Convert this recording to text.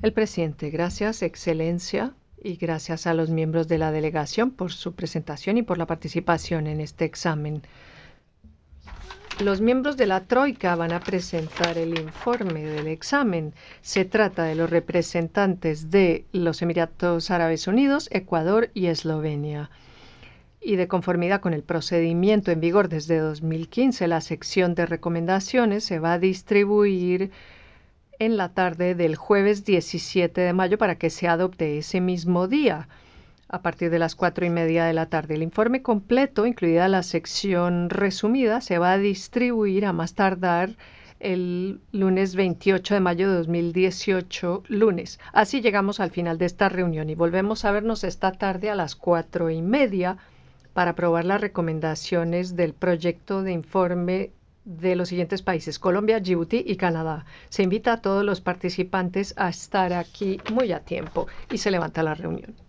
El presidente, gracias, Excelencia, y gracias a los miembros de la delegación por su presentación y por la participación en este examen. Los miembros de la Troika van a presentar el informe del examen. Se trata de los representantes de los Emiratos Árabes Unidos, Ecuador y Eslovenia. Y de conformidad con el procedimiento en vigor desde 2015, la sección de recomendaciones se va a distribuir en la tarde del jueves 17 de mayo para que se adopte ese mismo día, a partir de las 4:30 de la tarde. El informe completo, incluida la sección resumida, se va a distribuir a más tardar el lunes 28 de mayo de 2018, lunes. Así llegamos al final de esta reunión y volvemos a vernos esta tarde a las 4:30 para aprobar las recomendaciones del proyecto de informe de los siguientes países: Colombia, Djibouti y Canadá. Se invita a todos los participantes a estar aquí muy a tiempo y se levanta la reunión.